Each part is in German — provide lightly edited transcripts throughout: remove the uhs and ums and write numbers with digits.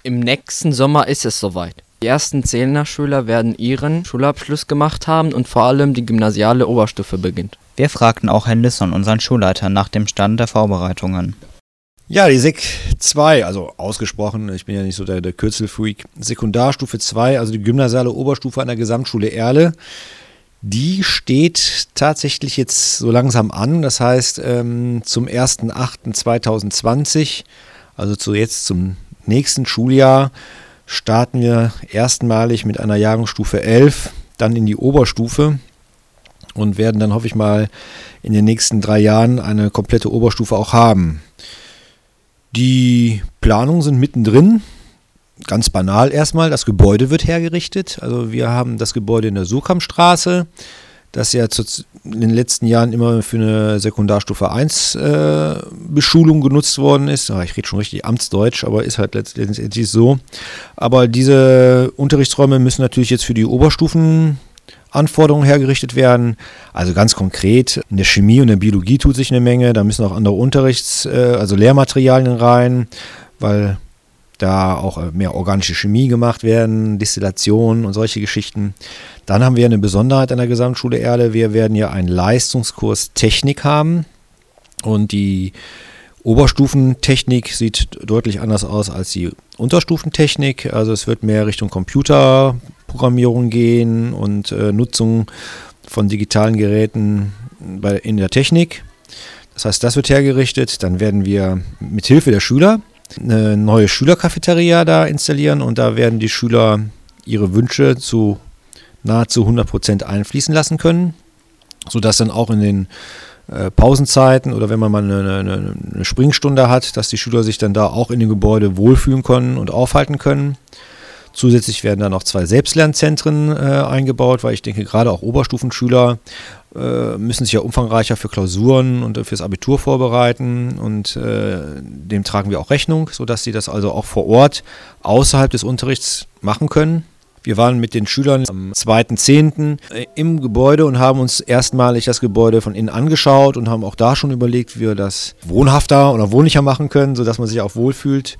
Im nächsten Sommer ist es soweit. Die ersten Zehner-Schüler werden ihren Schulabschluss gemacht haben und vor allem die gymnasiale Oberstufe beginnt. Wir fragten auch Herrn Lisson, unseren Schulleiter, nach dem Stand der Vorbereitungen. Ja, die Sek 2, also ausgesprochen, ich bin ja nicht so der Kürzelfreak, Sekundarstufe 2, also die gymnasiale Oberstufe an der Gesamtschule Erle, die steht tatsächlich jetzt so langsam an. Das heißt, zum 1.8.2020, also zum nächsten Schuljahr, starten wir erstmalig mit einer Jahrgangsstufe 11, dann in die Oberstufe und werden dann, hoffe ich mal, in den nächsten 3 Jahren eine komplette Oberstufe auch haben. Die Planungen sind mittendrin. Ganz banal erstmal, das Gebäude wird hergerichtet. Also wir haben das Gebäude in der Surkamstraße, das ja in den letzten Jahren immer für eine Sekundarstufe 1 Beschulung genutzt worden ist. Ich rede schon richtig Amtsdeutsch, aber ist halt letztendlich so. Aber diese Unterrichtsräume müssen natürlich jetzt für die Oberstufenanforderungen hergerichtet werden. Also ganz konkret, in der Chemie und der Biologie tut sich eine Menge. Da müssen auch andere also Lehrmaterialien rein, weil da auch mehr organische Chemie gemacht werden, Destillation und solche Geschichten. Dann haben wir eine Besonderheit an der Gesamtschule Erle. Wir werden ja einen Leistungskurs Technik haben und die Oberstufentechnik sieht deutlich anders aus als die Unterstufentechnik. Also es wird mehr Richtung Computerprogrammierung gehen und Nutzung von digitalen Geräten in der Technik. Das heißt, das wird hergerichtet. Dann werden wir mit Hilfe der Schüler eine neue Schülercafeteria da installieren und da werden die Schüler ihre Wünsche zu nahezu 100% einfließen lassen können, sodass dann auch in den Pausenzeiten oder wenn man mal eine Springstunde hat, dass die Schüler sich dann da auch in dem Gebäude wohlfühlen können und aufhalten können. Zusätzlich werden dann noch 2 Selbstlernzentren eingebaut, weil ich denke, gerade auch Oberstufenschüler müssen sich ja umfangreicher für Klausuren und fürs Abitur vorbereiten und dem tragen wir auch Rechnung, sodass sie das also auch vor Ort außerhalb des Unterrichts machen können. Wir waren mit den Schülern am 2.10. im Gebäude und haben uns erstmalig das Gebäude von innen angeschaut und haben auch da schon überlegt, wie wir das wohnhafter oder wohnlicher machen können, sodass man sich auch wohlfühlt.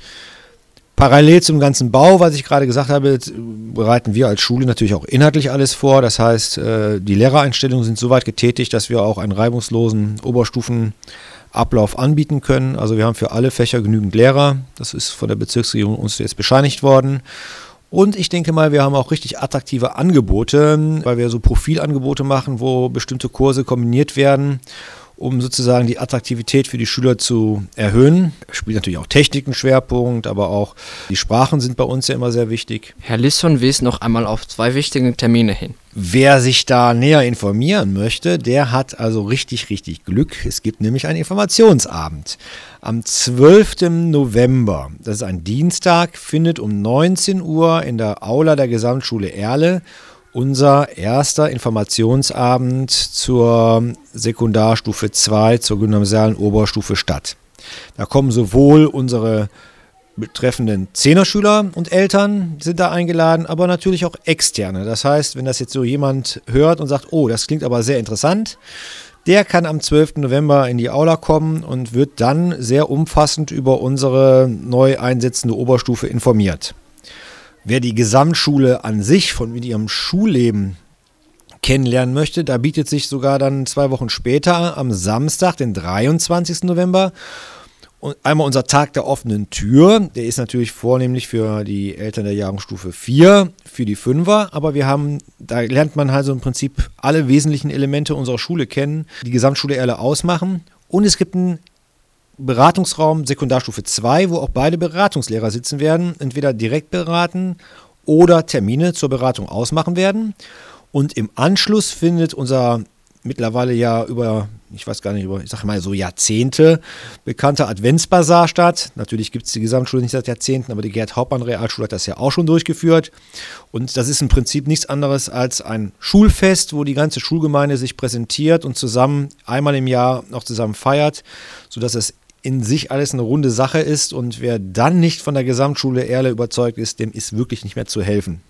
Parallel zum ganzen Bau, was ich gerade gesagt habe, bereiten wir als Schule natürlich auch inhaltlich alles vor. Das heißt, die Lehrereinstellungen sind soweit getätigt, dass wir auch einen reibungslosen Oberstufenablauf anbieten können. Also wir haben für alle Fächer genügend Lehrer. Das ist von der Bezirksregierung uns jetzt bescheinigt worden. Und ich denke mal, wir haben auch richtig attraktive Angebote, weil wir so Profilangebote machen, wo bestimmte Kurse kombiniert werden, um sozusagen die Attraktivität für die Schüler zu erhöhen. Da spielt natürlich auch Technik einen Schwerpunkt, aber auch die Sprachen sind bei uns ja immer sehr wichtig. Herr Lisson wies noch einmal auf 2 wichtige Termine hin. Wer sich da näher informieren möchte, der hat also richtig Glück. Es gibt nämlich einen Informationsabend. Am 12. November, das ist ein Dienstag, findet um 19 Uhr in der Aula der Gesamtschule Erle unser erster Informationsabend zur Sekundarstufe 2, zur gymnasialen Oberstufe statt. Da kommen sowohl unsere betreffenden Zehnerschüler und Eltern sind da eingeladen, aber natürlich auch Externe. Das heißt, wenn das jetzt so jemand hört und sagt, oh, das klingt aber sehr interessant, der kann am 12. November in die Aula kommen und wird dann sehr umfassend über unsere neu einsetzende Oberstufe informiert. Wer die Gesamtschule an sich von ihrem Schulleben kennenlernen möchte, da bietet sich sogar dann 2 Wochen später am Samstag, den 23. November, und einmal unser Tag der offenen Tür. Der ist natürlich vornehmlich für die Eltern der Jahrgangsstufe 4, für die 5er, aber da lernt man halt so im Prinzip alle wesentlichen Elemente unserer Schule kennen, die Gesamtschule Erle ausmachen, und es gibt einen Beratungsraum Sekundarstufe 2, wo auch beide Beratungslehrer sitzen werden, entweder direkt beraten oder Termine zur Beratung ausmachen werden. Und im Anschluss findet unser mittlerweile ja ich sage mal so Jahrzehnte bekannter Adventsbasar statt. Natürlich gibt es die Gesamtschule nicht seit Jahrzehnten, aber die Gerd-Hauptmann-Realschule hat das ja auch schon durchgeführt. Und das ist im Prinzip nichts anderes als ein Schulfest, wo die ganze Schulgemeinde sich präsentiert und zusammen einmal im Jahr noch zusammen feiert, sodass es in sich alles eine runde Sache ist, und wer dann nicht von der Gesamtschule Erle überzeugt ist, dem ist wirklich nicht mehr zu helfen.